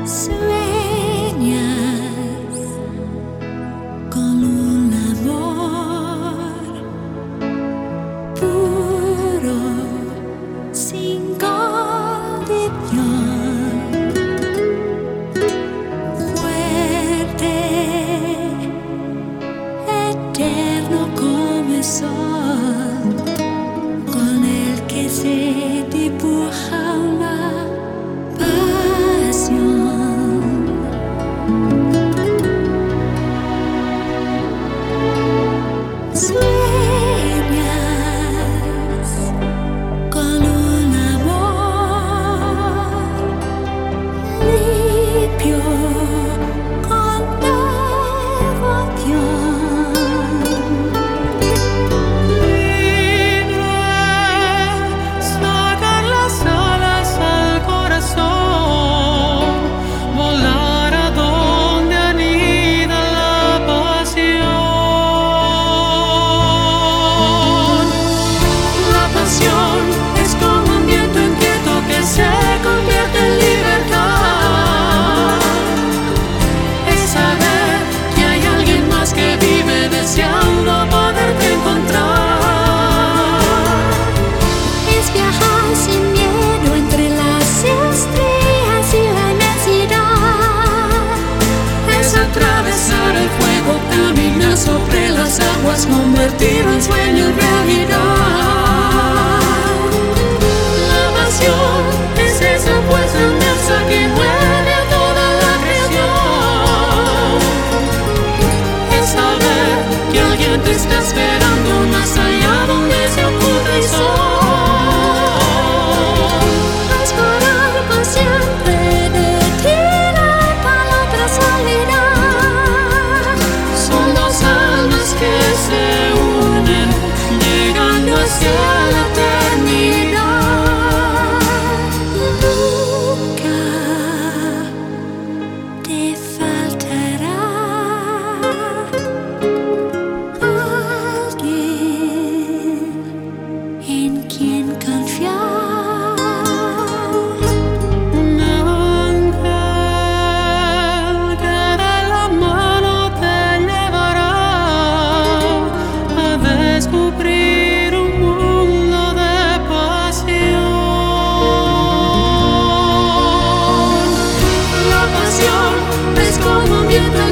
Sueñas con un amor puro, sin condición, fuerte, eterno como el sol, con el que se dibuja una pasión. Sueñas con un amor limpio, con devoción. Libre, sacar las alas al corazón, volar a donde anida la pasión. La pasión es como un viento inquieto que se convierte en libertad. Es saber que hay alguien más que vive deseando poderte encontrar. Es viajar sin miedo entre las estrellas y la inmensidad. Es atravesar el fuego, caminar sobre las aguas, convertir un sueño en realidad. La pasión es esa fuerza inmensa que mueve a toda la creación. Es saber que alguien te está esperando más allá donde se oculta el sol. Esperar por siempre de ti la palabra soledad. Son dos almas que se unen, llegando hacia la eternidad. Nunca te faltará alguien en quien confiar. Un ángel que de la mano te llevará a descubrir un mundo de pasión. La pasión es como un viento